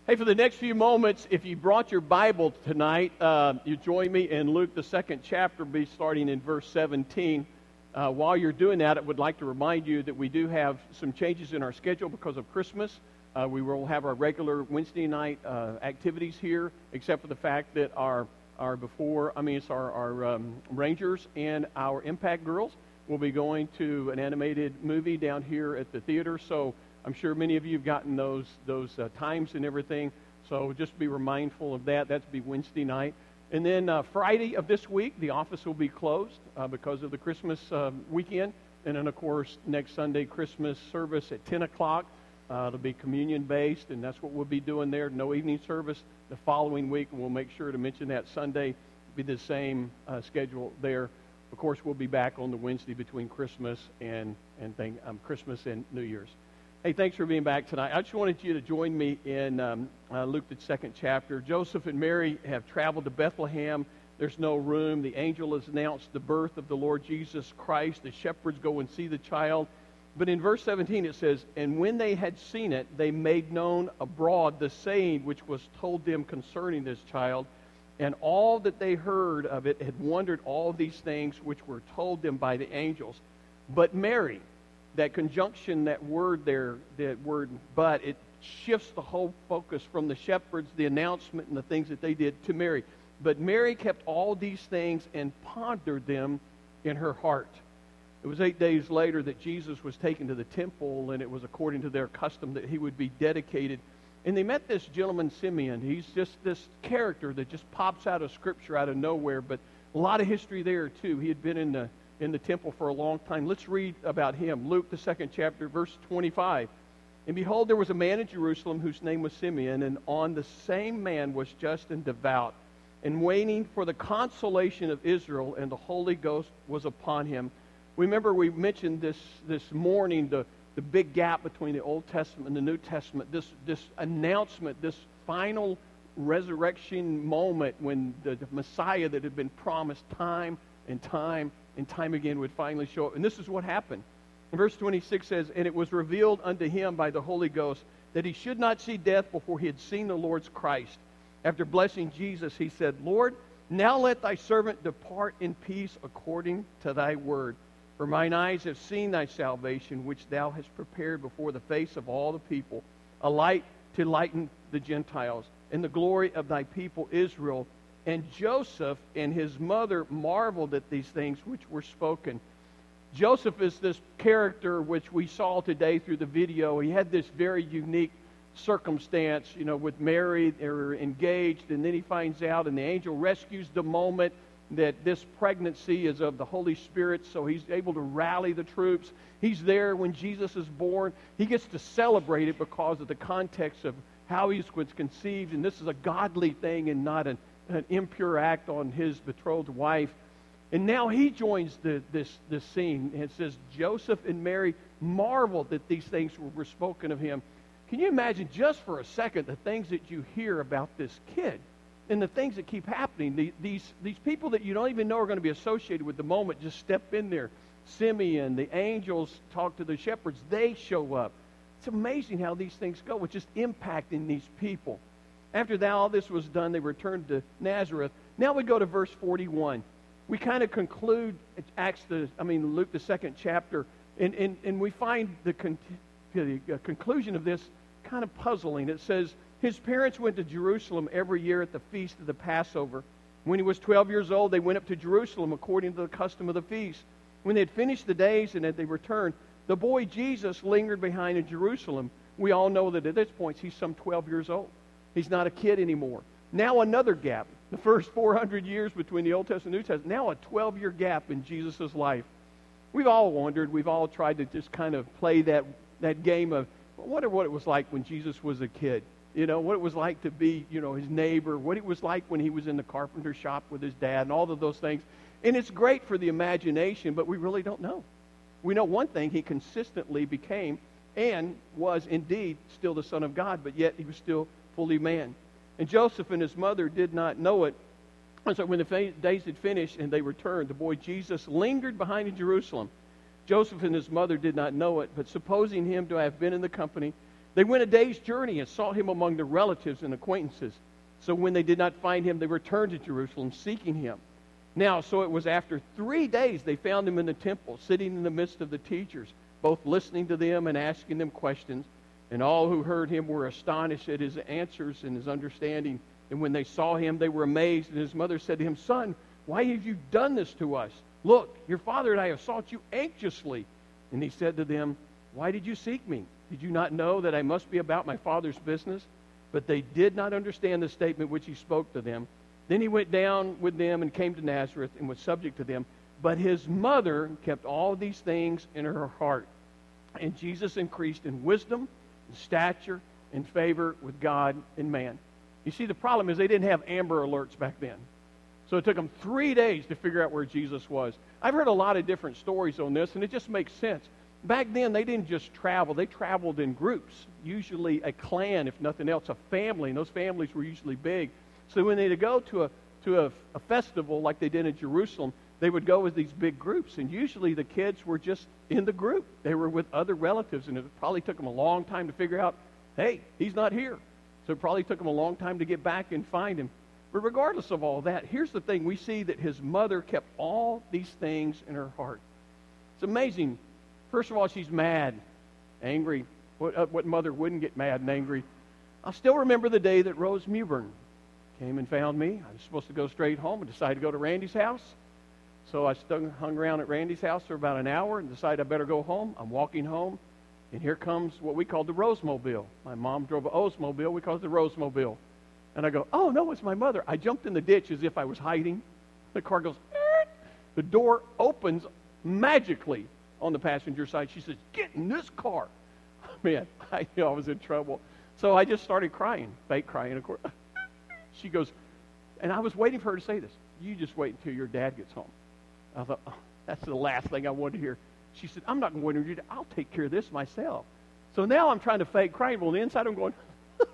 Hey, for the next few moments, if you brought your Bible tonight, you join me in Luke, the second chapter, be starting in verse 17. While you're doing that, I would like to remind you that we do have some changes in our schedule because of Christmas. We will have our regular Wednesday night activities here, except for the fact that our Rangers and our Impact Girls will be going to an animated movie down here at the theater. So I'm sure many of you have gotten those times and everything, so just be mindful of that. That's be Wednesday night. And then Friday of this week, the office will be closed because of the Christmas weekend. And then, of course, next Sunday, Christmas service at 10 o'clock. It'll be communion-based, and that's what we'll be doing there. No evening service. The following week, we'll make sure to mention that Sunday be the same schedule there. Of course, we'll be back on the Wednesday between Christmas and Christmas and New Year's. Hey, thanks for being back tonight. I just wanted you to join me in Luke, the second chapter. Joseph and Mary have traveled to Bethlehem. There's no room. The angel has announced the birth of the Lord Jesus Christ. The shepherds go and see the child. But in verse 17 it says, "And when they had seen it, they made known abroad the saying which was told them concerning this child. And all that they heard of it had wondered all these things which were told them by the angels. But Mary," that conjunction, that word there, that word "but," it shifts the whole focus from the shepherds, the announcement, and the things that they did to Mary. "But Mary kept all these things and pondered them in her heart." It was 8 days later that Jesus was taken to the temple, and it was according to their custom that he would be dedicated. And they met this gentleman, Simeon. He's just this character that just pops out of Scripture out of nowhere, but a lot of history there, too. He had been in the temple for a long time. Let's read about him. Luke, the second chapter, verse 25. "And behold, there was a man in Jerusalem whose name was Simeon, and on the same man was just and devout, and waiting for the consolation of Israel, and the Holy Ghost was upon him." Remember, we mentioned this morning the big gap between the Old Testament and the New Testament, this announcement, this final resurrection moment when the Messiah that had been promised time and time and time again would finally show up. And this is what happened. And verse 26 says, "And it was revealed unto him by the Holy Ghost that he should not see death before he had seen the Lord's Christ. After blessing Jesus, he said, Lord, now let thy servant depart in peace according to thy word. For mine eyes have seen thy salvation, which thou hast prepared before the face of all the people, a light to lighten the Gentiles, and the glory of thy people Israel. And Joseph and his mother marveled at these things which were spoken." Joseph is this character which we saw today through the video. He had this very unique circumstance, with Mary. They were engaged, and then he finds out, and the angel rescues the moment that this pregnancy is of the Holy Spirit, so he's able to rally the troops. He's there when Jesus is born. He gets to celebrate it because of the context of how he was conceived, and this is a godly thing and not an impure act on his betrothed wife. And now he joins this scene, and it says, Joseph and Mary marveled that these things were spoken of him. Can you imagine just for a second the things that you hear about this kid? And the things that keep happening, these people that you don't even know are going to be associated with the moment just step in there. Simeon, the angels talk to the shepherds, they show up. It's amazing how these things go. It's just impacting these people. After that, all this was done, they returned to Nazareth. Now we go to verse 41. We kind of conclude Luke, the second chapter, and we find the conclusion of this kind of puzzling. It says, "His parents went to Jerusalem every year at the feast of the Passover. When he was 12 years old, they went up to Jerusalem according to the custom of the feast. When they had finished the days and they returned, the boy Jesus lingered behind in Jerusalem." We all know that at this point he's some 12 years old. He's not a kid anymore. Now another gap. The first 400 years between the Old Testament and New Testament. Now a 12-year gap in Jesus' life. We've all wondered, we've all tried to just kind of play that game of, I wonder what it was like when Jesus was a kid. What it was like to be, his neighbor, what it was like when he was in the carpenter shop with his dad, and all of those things. And it's great for the imagination, but we really don't know. We know one thing, he consistently became and was indeed still the Son of God, but yet he was still fully man. And Joseph and his mother did not know it. And so when the days had finished and they returned, the boy Jesus lingered behind in Jerusalem. Joseph and his mother did not know it, but supposing him to have been in the company, They went a day's journey and sought him among their relatives and acquaintances. So when they did not find him, they returned to Jerusalem seeking him. Now, so it was after 3 days they found him in the temple, sitting in the midst of the teachers, both listening to them and asking them questions. And all who heard him were astonished at his answers and his understanding. And when they saw him, they were amazed. And his mother said to him, "Son, why have you done this to us? Look, your father and I have sought you anxiously." And he said to them, "Why did you seek me? Did you not know that I must be about my Father's business?" But they did not understand the statement which he spoke to them. Then he went down with them and came to Nazareth and was subject to them. But his mother kept all these things in her heart. And Jesus increased in wisdom, in stature, in favor with God and man. You see, the problem is they didn't have Amber Alerts back then. So it took them 3 days to figure out where Jesus was. I've heard a lot of different stories on this, and it just makes sense. Back then, they didn't just travel. They traveled in groups, usually a clan, if nothing else, a family, and those families were usually big. So when they'd go to a festival like they did in Jerusalem, they would go with these big groups, and usually the kids were just in the group. They were with other relatives, and it probably took them a long time to figure out, hey, he's not here. So it probably took them a long time to get back and find him. But regardless of all that, here's the thing. We see that his mother kept all these things in her heart. It's amazing. First of all, she's mad, angry. What mother wouldn't get mad and angry? I still remember the day that Rose Mewburn came and found me. I was supposed to go straight home and decided to go to Randy's house. So I hung around at Randy's house for about an hour and decided I better go home. I'm walking home, and here comes what we called the Rosemobile. My mom drove an Oldsmobile. We called it the Rosemobile. And I go, "Oh, no, it's my mother." I jumped in the ditch as if I was hiding. The car goes, "Eek." The door opens magically on the passenger side. She says, "Get in this car." Man, I knew I was in trouble. So I just started crying, fake crying, of course. She goes, and I was waiting for her to say this, "You just wait until your dad gets home." I thought, oh, that's the last thing I wanted to hear. She said, "I'm not going to do that. I'll take care of this myself." So now I'm trying to fake crying. Well, on the inside I'm going,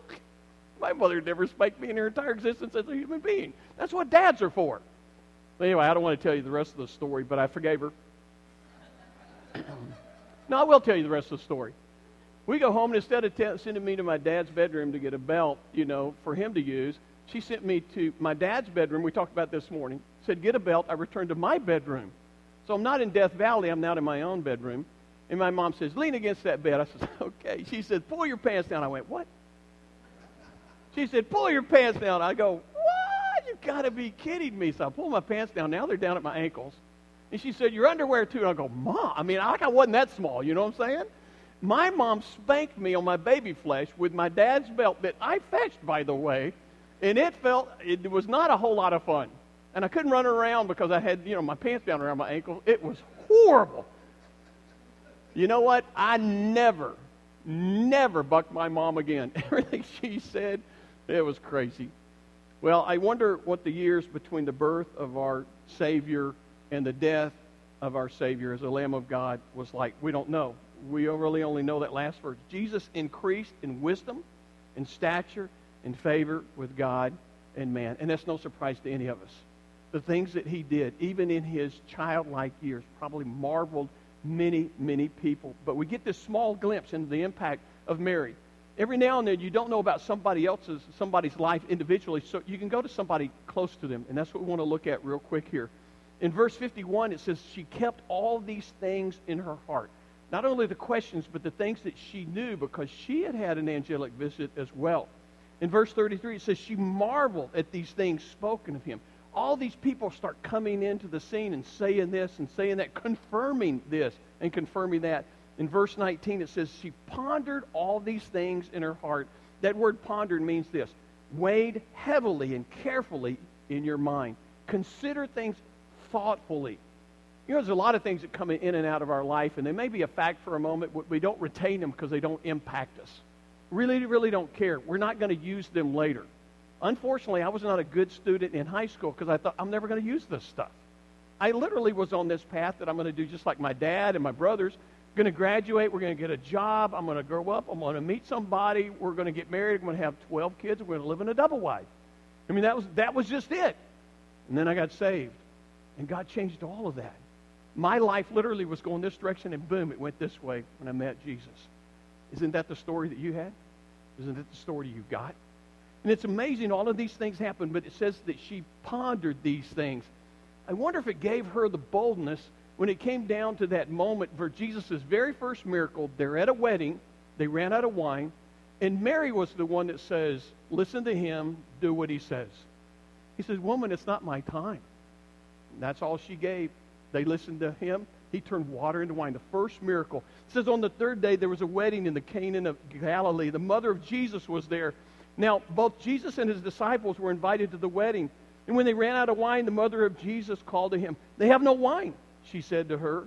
my mother never spanked me in her entire existence as a human being. That's what dads are for. Anyway, I don't want to tell you the rest of the story, but I forgave her. No, I will tell you the rest of the story. We go home, and instead of sending me to my dad's bedroom to get a belt, for him to use, she sent me to my dad's bedroom. We talked about this morning. Said, "Get a belt." I returned to my bedroom. So I'm not in Death Valley. I'm now in my own bedroom. And my mom says, "Lean against that bed." I said, "Okay." She said, "Pull your pants down." I went, "What?" She said, "Pull your pants down." I go, "What? You've got to be kidding me." So I pull my pants down. Now they're down at my ankles. And she said, "Your underwear too." And I go, "Mom, I wasn't that small." You know what I'm saying? My mom spanked me on my baby flesh with my dad's belt that I fetched, by the way. And it was not a whole lot of fun. And I couldn't run around because I had, my pants down around my ankles. It was horrible. You know what? I never bucked my mom again. Everything she said, it was crazy. Well, I wonder what the years between the birth of our Savior and the death of our Savior as the Lamb of God was like. We don't know. We really only know that last verse. Jesus increased in wisdom, in stature, in favor with God and man. And that's no surprise to any of us. The things that he did, even in his childlike years, probably marveled many, many people. But we get this small glimpse into the impact of Mary. Every now and then you don't know about somebody's life individually, so you can go to somebody close to them. And that's what we want to look at real quick here. In verse 51, it says, she kept all these things in her heart. Not only the questions, but the things that she knew, because she had had an angelic visit as well. In verse 33, it says she marveled at these things spoken of him. All these people start coming into the scene and saying this and saying that, confirming this and confirming that. In verse 19, it says she pondered all these things in her heart. That word pondered means this: weighed heavily and carefully in your mind. Consider things thoughtfully. There's a lot of things that come in and out of our life, and they may be a fact for a moment, but we don't retain them because they don't impact us. Really, really don't care. We're not going to use them later. Unfortunately, I was not a good student in high school because I thought, I'm never going to use this stuff. I literally was on this path that I'm going to do just like my dad and my brothers. I'm going to graduate. We're going to get a job. I'm going to grow up. I'm going to meet somebody. We're going to get married. I'm going to have 12 kids. We're going to live in a double wide. I mean, that was just it. And then I got saved. And God changed all of that. My life literally was going this direction, and boom, it went this way when I met Jesus. Isn't that the story that you had? Isn't it the story you got? And it's amazing all of these things happened, but it says that she pondered these things. I wonder if it gave her the boldness when it came down to that moment for Jesus' very first miracle. They're at a wedding. They ran out of wine. And Mary was the one that says, listen to him, do what he says. He says, woman, it's not my time. And that's all she gave. They listened to him. He turned water into wine, the first miracle. It says on the third day there was a wedding in the Cana of Galilee. The mother of Jesus was there. Now, both Jesus and his disciples were invited to the wedding. And when they ran out of wine, the mother of Jesus called to him. They have no wine, she said to her.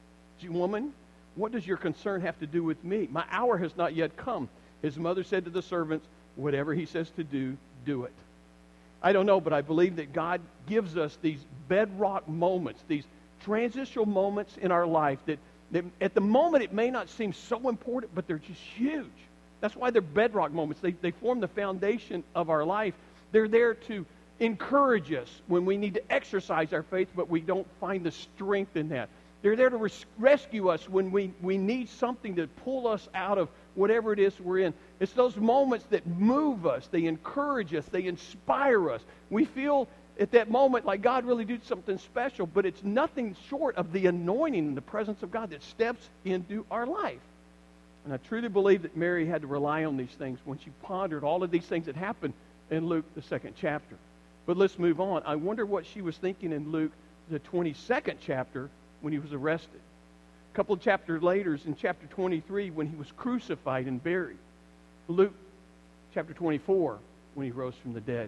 Woman, what does your concern have to do with me? My hour has not yet come. His mother said to the servants, whatever he says to do, do it. I don't know, but I believe that God gives us these bedrock moments, these transitional moments in our life that at the moment it may not seem so important, but they're just huge. That's why they're bedrock moments. They form the foundation of our life. They're there to encourage us when we need to exercise our faith, but we don't find the strength in that. They're there to rescue us when we need something to pull us out of whatever it is we're in. It's those moments that move us. They encourage us. They inspire us. We feel at that moment like God really did something special, but it's nothing short of the anointing and the presence of God that steps into our life. And I truly believe that Mary had to rely on these things when she pondered all of these things that happened in Luke, the 2nd chapter. But let's move on. I wonder what she was thinking in Luke, the 22nd chapter, when he was arrested. A couple of chapters later, in chapter 23, when he was crucified and buried. Luke chapter 24, when he rose from the dead.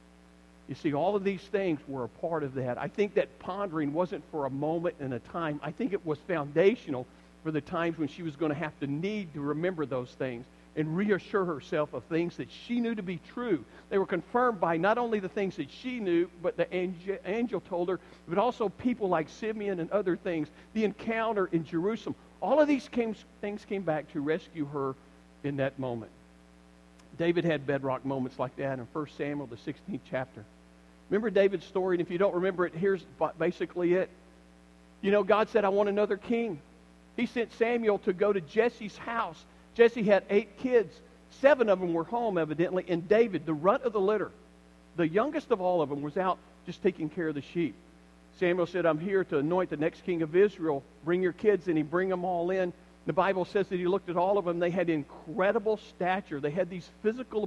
You see, all of these things were a part of that. I think that pondering wasn't for a moment and a time. I think it was foundational for the times when she was going to have to need to remember those things and reassure herself of things that she knew to be true. They were confirmed by not only the things that she knew, but the angel told her, but also people like Simeon and other things, the encounter in Jerusalem. All of these things came back to rescue her in that moment. David had bedrock moments like that in 1 Samuel, the 16th chapter. Remember David's story? And if you don't remember it, here's basically it. You know, God said, I want another king. He sent Samuel to go to Jesse's house. Jesse had 8 kids. 7 of them were home, evidently. And David, the runt of the litter, the youngest of all of them, was out just taking care of the sheep. Samuel said, I'm here to anoint the next king of Israel. Bring your kids. And he bring them all in. The Bible says that he looked at all of them. They had incredible stature. They had these physical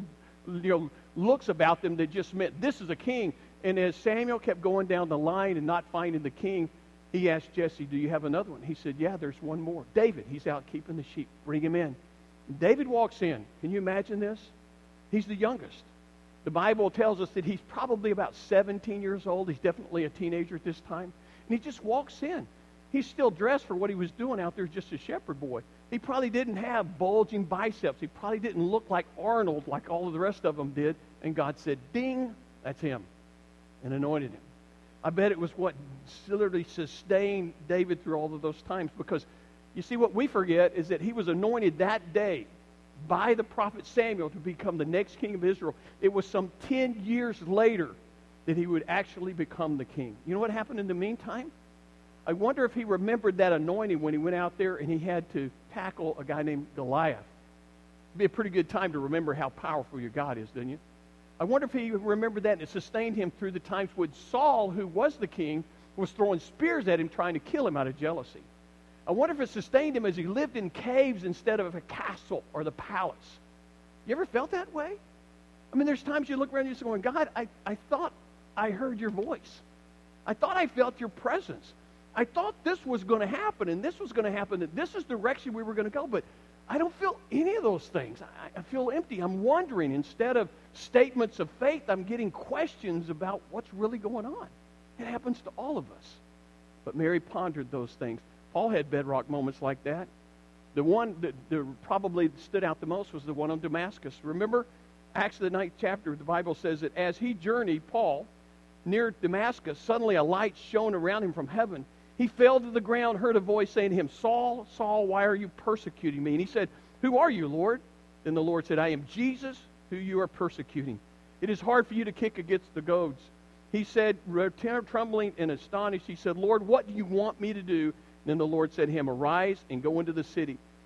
looks about them that just meant this is a king. And as Samuel kept going down the line and not finding the king, he asked Jesse, do you have another one? He said, yeah, there's one more. David, he's out keeping the sheep. Bring him in. David walks in. Can you imagine this? He's the youngest. The Bible tells us that he's probably about 17 years old. He's definitely a teenager at this time. And he just walks in. He's still dressed for what he was doing out there, just a shepherd boy. He probably didn't have bulging biceps. He probably didn't look like Arnold like all of the rest of them did. And God said, ding, that's him, and anointed him. I bet it was what literally sustained David through all of those times, because you see, what we forget is that he was anointed that day by the prophet Samuel to become the next king of Israel. It was some 10 years later that he would actually become the king. You know what happened in the meantime? I wonder if he remembered that anointing when he went out there and he had to tackle a guy named Goliath. It'd be a pretty good time to remember how powerful your God is, didn't you? I wonder if he remembered that and it sustained him through the times when Saul, who was the king, was throwing spears at him trying to kill him out of jealousy. I wonder if it sustained him as he lived in caves instead of a castle or the palace. You ever felt that way? I mean, there's times you look around and you're going, God, I thought I heard your voice. I thought I felt your presence. I thought this was going to happen and this was going to happen and this is the direction we were going to go, but I don't feel any of those things. I feel empty. I'm wondering. Instead of statements of faith, I'm getting questions about what's really going on. It happens to all of us. But Mary pondered those things. Paul had bedrock moments like that. The one that probably stood out the most was the one on Damascus. Remember, Acts the 9th chapter, the Bible says that as he journeyed, Paul, near Damascus, suddenly a light shone around him from heaven. He fell to the ground, heard a voice saying to him, Saul, Saul, why are you persecuting me? And he said, who are you, Lord? Then the Lord said, I am Jesus, who you are persecuting. It is hard for you to kick against the goads. He said, trembling and astonished, he said, Lord, what do you want me to do? And then the Lord said to him, arise and go into the city.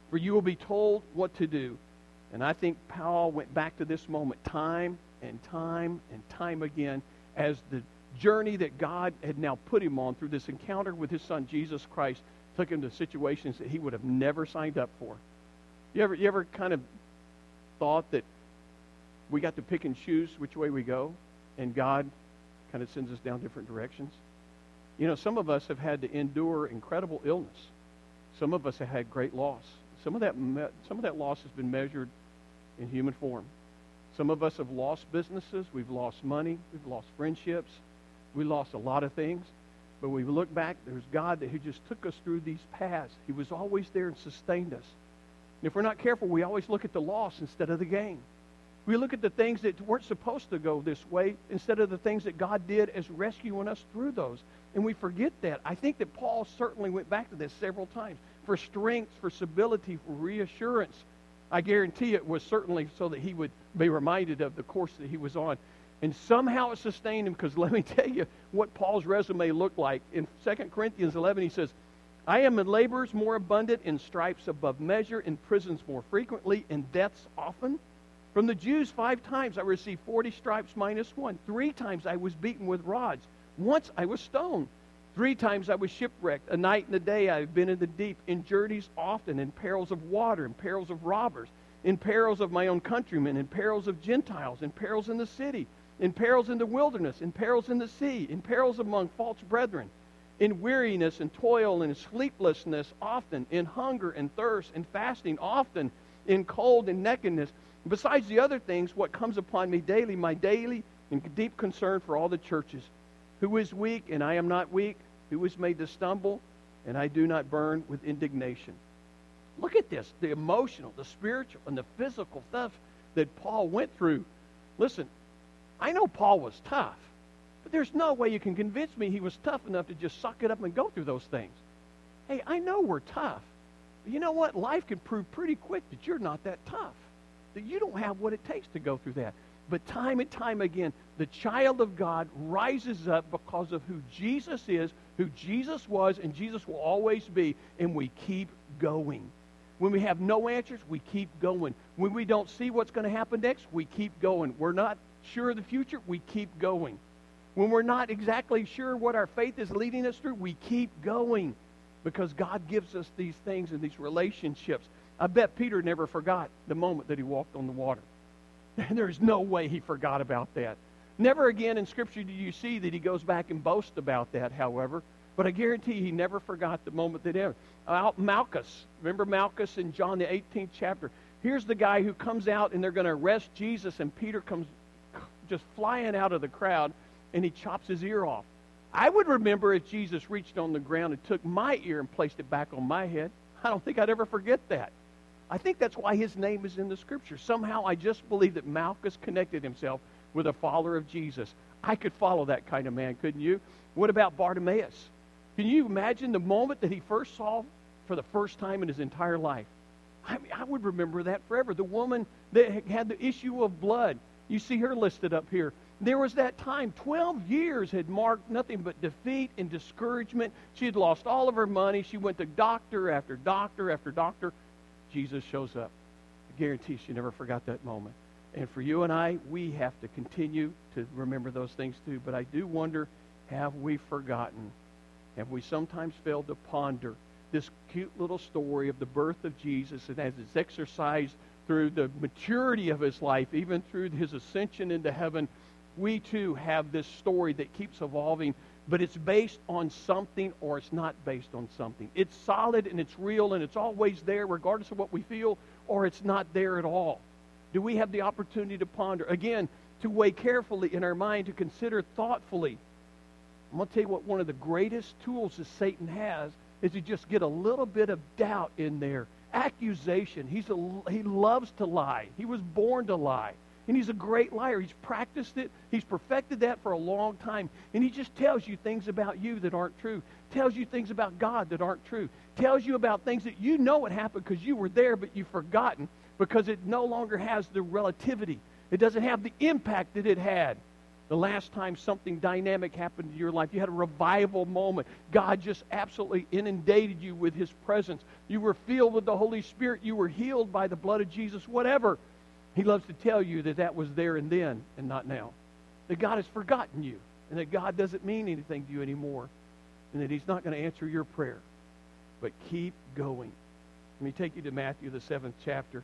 for you will be told what to do. And I think Paul went back to this moment time and time and time again as the journey that God had now put him on through this encounter with his son Jesus Christ took him to situations that he would have never signed up for. You ever kind of thought that we got to pick and choose which way we go, and God kind of sends us down different directions? You know, some of us have had to endure incredible illness. Some of us have had great loss. Some of that loss has been measured in human form. Some of us have lost businesses. We've lost money. We've lost friendships. We lost a lot of things. But when we look back, there's God who just took us through these paths. He was always there and sustained us. And if we're not careful, we always look at the loss instead of the gain. We look at the things that weren't supposed to go this way instead of the things that God did as rescuing us through those. And we forget that. I think that Paul certainly went back to this several times for strength, for stability, for reassurance. I guarantee it was certainly so that he would be reminded of the course that he was on. And somehow it sustained him, because let me tell you what Paul's resume looked like. In 2 Corinthians 11, he says, I am in labors more abundant, in stripes above measure, in prisons more frequently, in deaths often. From the Jews 5 times I received 40 stripes minus 1. 3 times I was beaten with rods. Once I was stoned. 3 times I was shipwrecked. A night and a day I have been in the deep, in journeys often, in perils of water, in perils of robbers, in perils of my own countrymen, in perils of Gentiles, in perils in the city, in perils in the wilderness, in perils in the sea, in perils among false brethren, in weariness and toil and sleeplessness often, in hunger and thirst and fasting often, in cold and nakedness. Besides the other things, what comes upon me daily, my daily and deep concern for all the churches. Who is weak, and I am not weak? Who is made to stumble, and I do not burn with indignation? Look at this, the emotional, the spiritual, and the physical stuff that Paul went through. Listen, I know Paul was tough, but there's no way you can convince me he was tough enough to just suck it up and go through those things. Hey, I know we're tough, but you know what? Life can prove pretty quick that you're not that tough, that you don't have what it takes to go through that. But time and time again, the child of God rises up because of who Jesus is, who Jesus was, and Jesus will always be, and we keep going. When we have no answers, we keep going. When we don't see what's going to happen next, we keep going. We're not sure of the future, we keep going. When we're not exactly sure what our faith is leading us through, we keep going, because God gives us these things and these relationships. I bet Peter never forgot the moment that he walked on the water. And there's no way he forgot about that. Never again in Scripture do you see that he goes back and boasts about that, however. But I guarantee he never forgot the moment that ever. Malchus. Remember Malchus in John the 18th chapter? Here's the guy who comes out and they're going to arrest Jesus, and Peter comes just flying out of the crowd and he chops his ear off. I would remember if Jesus reached on the ground and took my ear and placed it back on my head. I don't think I'd ever forget that. I think that's why his name is in the Scripture. Somehow I just believe that Malchus connected himself with a follower of Jesus. I could follow that kind of man, couldn't you? What about Bartimaeus? Can you imagine the moment that he first saw for the first time in his entire life? I mean, I would remember that forever. The woman that had the issue of blood. You see her listed up here. There was that time, 12 years had marked nothing but defeat and discouragement. She had lost all of her money. She went to doctor after doctor after doctor. Jesus shows up. I guarantee she never forgot that moment. And for you and I, we have to continue to remember those things too. But I do wonder, have we forgotten? Have we sometimes failed to ponder this cute little story of the birth of Jesus, and as it's exercised through the maturity of his life, even through his ascension into heaven, we too have this story that keeps evolving, but it's based on something or it's not based on something. It's solid and it's real and it's always there regardless of what we feel, or it's not there at all. Do we have the opportunity to ponder? Again, to weigh carefully in our mind, to consider thoughtfully. I'm going to tell you what one of the greatest tools that Satan has is to just get a little bit of doubt in there. Accusation. He loves to lie. He was born to lie. And he's a great liar. He's practiced it. He's perfected that for a long time. And he just tells you things about you that aren't true. Tells you things about God that aren't true. Tells you about things that you know what happened because you were there, but you've forgotten because it no longer has the relativity. It doesn't have the impact that it had. The last time something dynamic happened in your life, you had a revival moment. God just absolutely inundated you with His presence. You were filled with the Holy Spirit. You were healed by the blood of Jesus, whatever. He loves to tell you that that was there and then and not now. That God has forgotten you and that God doesn't mean anything to you anymore and that He's not going to answer your prayer. But keep going. Let me take you to Matthew, the 7th chapter.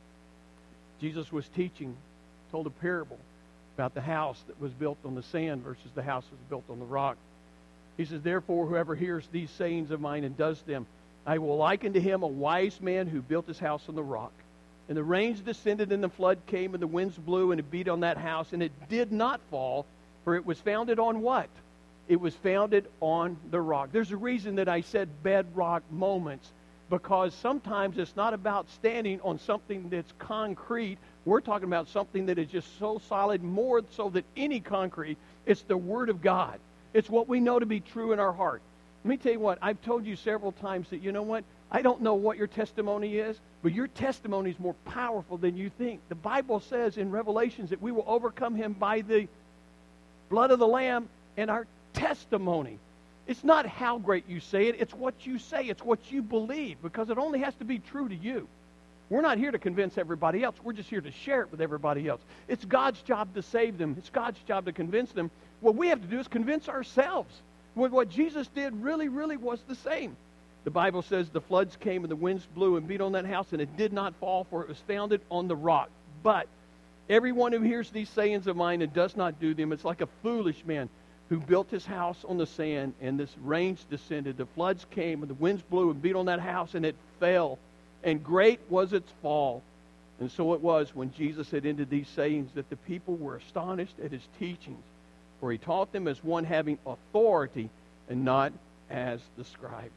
Jesus was teaching, told a parable about the house that was built on the sand versus the house that was built on the rock. He says, therefore, whoever hears these sayings of mine and does them, I will liken to him a wise man who built his house on the rock. And the rains descended and the flood came and the winds blew and it beat on that house and it did not fall, for it was founded on what? It was founded on the rock. There's a reason that I said bedrock moments, because sometimes it's not about standing on something that's concrete. We're talking about something that is just so solid, more so than any concrete. It's the Word of God. It's what we know to be true in our heart. Let me tell you what, I've told you several times that, you know what, I don't know what your testimony is, but your testimony is more powerful than you think. The Bible says in Revelations that we will overcome him by the blood of the Lamb and our testimony. It's not how great you say it. It's what you say. It's what you believe, because it only has to be true to you. We're not here to convince everybody else. We're just here to share it with everybody else. It's God's job to save them. It's God's job to convince them. What we have to do is convince ourselves. What Jesus did really, really was the same. The Bible says the floods came and the winds blew and beat on that house, and it did not fall, for it was founded on the rock. But everyone who hears these sayings of mine and does not do them, it's like a foolish man who built his house on the sand, and this rains descended, the floods came, and the winds blew and beat on that house, and it fell, and great was its fall. And so it was when Jesus had ended these sayings that the people were astonished at his teachings, for he taught them as one having authority and not as the scribes.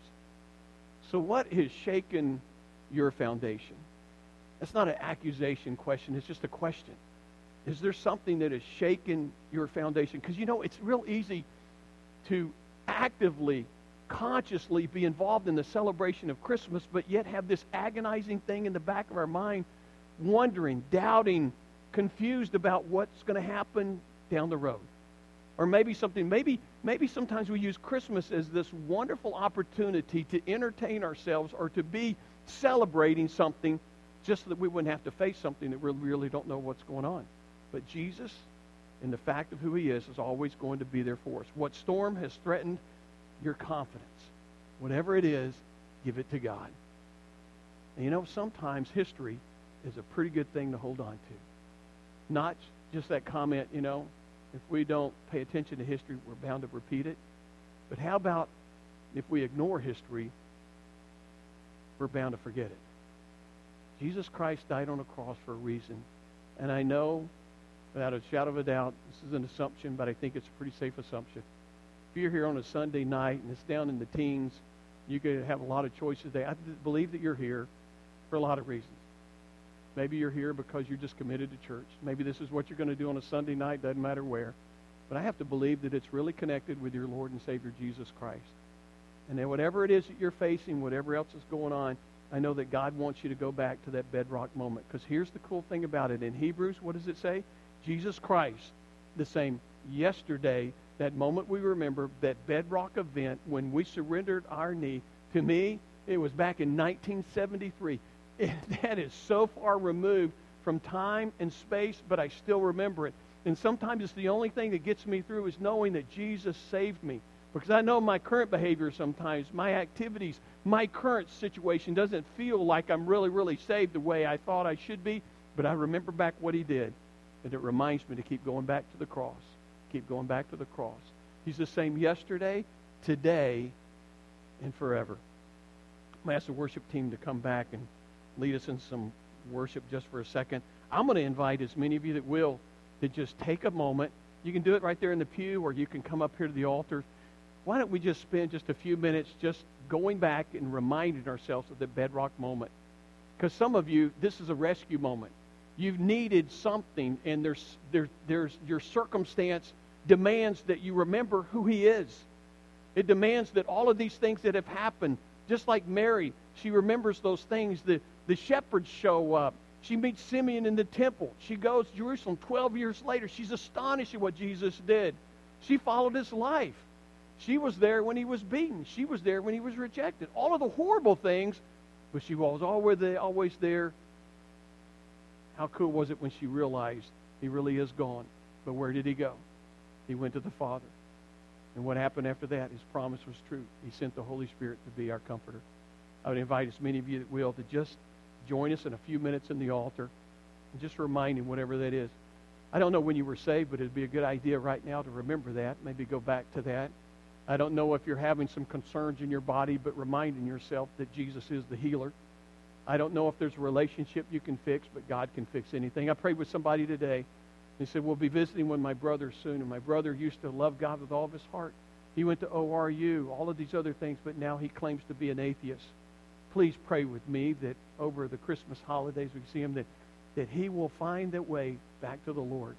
So what has shaken your foundation? That's not an accusation question, it's just a question. Is there something that has shaken your foundation? Because, you know, it's real easy to actively, consciously be involved in the celebration of Christmas, but yet have this agonizing thing in the back of our mind, wondering, doubting, confused about what's going to happen down the road. Or maybe sometimes we use Christmas as this wonderful opportunity to entertain ourselves or to be celebrating something just so that we wouldn't have to face something that we really don't know what's going on. But Jesus, in the fact of who he is always going to be there for us. What storm has threatened your confidence? Whatever it is, give it to God. And you know, sometimes history is a pretty good thing to hold on to. Not just that comment, you know, if we don't pay attention to history, we're bound to repeat it. But how about if we ignore history, we're bound to forget it? Jesus Christ died on a cross for a reason. And I know, without a shadow of a doubt, this is an assumption, but I think it's a pretty safe assumption. If you're here on a Sunday night and it's down in the teens, you could have a lot of choices today. I believe that you're here for a lot of reasons. Maybe you're here because you're just committed to church. Maybe this is what you're going to do on a Sunday night, doesn't matter where. But I have to believe that it's really connected with your Lord and Savior, Jesus Christ. And then whatever it is that you're facing, whatever else is going on, I know that God wants you to go back to that bedrock moment. Because here's the cool thing about it. In Hebrews, what does it say? Jesus Christ, the same yesterday, that moment we remember, that bedrock event when we surrendered our knee. To me, it was back in 1973. That is so far removed from time and space, but I still remember it. And sometimes it's the only thing that gets me through is knowing that Jesus saved me. Because I know my current behavior sometimes, my activities, my current situation doesn't feel like I'm really, really saved the way I thought I should be. But I remember back what he did. And it reminds me to keep going back to the cross. Keep going back to the cross. He's the same yesterday, today, and forever. I'm going to ask the worship team to come back and lead us in some worship just for a second. I'm going to invite as many of you that will to just take a moment. You can do it right there in the pew, or you can come up here to the altar. Why don't we just spend just a few minutes just going back and reminding ourselves of the bedrock moment? Because some of you, this is a rescue moment. You've needed something, and there's your circumstance demands that you remember who he is. It demands that all of these things that have happened, just like Mary, she remembers those things. The shepherds show up. She meets Simeon in the temple. She goes to Jerusalem 12 years later. She's astonished at what Jesus did. She followed his life. She was there when he was beaten. She was there when he was rejected. All of the horrible things, but she was always there. How cool was it when she realized he really is gone? But where did he go? He went to the Father. And what happened after that? His promise was true. He sent the Holy Spirit to be our comforter. I would invite as many of you that will to just join us in a few minutes in the altar and just remind him whatever that is. I don't know when you were saved, but it'd be a good idea right now to remember that. Maybe go back to that. I don't know if you're having some concerns in your body, but reminding yourself that Jesus is the healer. I don't know if there's a relationship you can fix, but God can fix anything. I prayed with somebody today. He said, we'll be visiting with my brother soon, and my brother used to love God with all of his heart. He went to ORU, all of these other things, but now he claims to be an atheist. Please pray with me that over the Christmas holidays we see him, that he will find that way back to the Lord.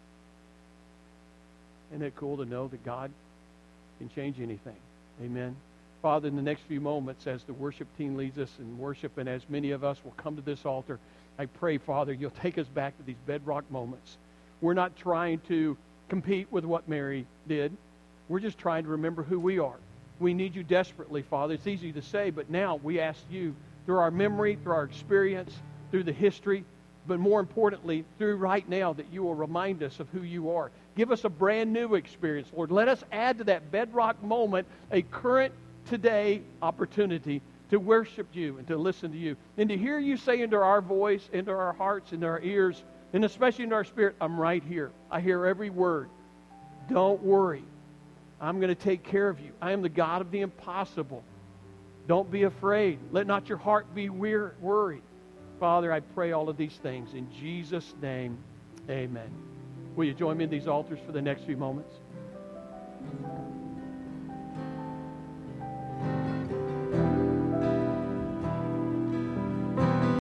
Isn't it cool to know that God can change anything? Amen. Father, in the next few moments, as the worship team leads us in worship, and as many of us will come to this altar, I pray, Father, you'll take us back to these bedrock moments. We're not trying to compete with what Mary did. We're just trying to remember who we are. We need you desperately, Father. It's easy to say, but now we ask you, through our memory, through our experience, through the history, but more importantly, through right now, that you will remind us of who you are. Give us a brand new experience, Lord. Let us add to that bedrock moment a current, today opportunity to worship you and to listen to you. And to hear you say into our voice, into our hearts, into our ears, and especially into our spirit, I'm right here. I hear every word. Don't worry. I'm going to take care of you. I am the God of the impossible. Don't be afraid. Let not your heart be worried. Father, I pray all of these things in Jesus' name. Amen. Will you join me in these altars for the next few moments?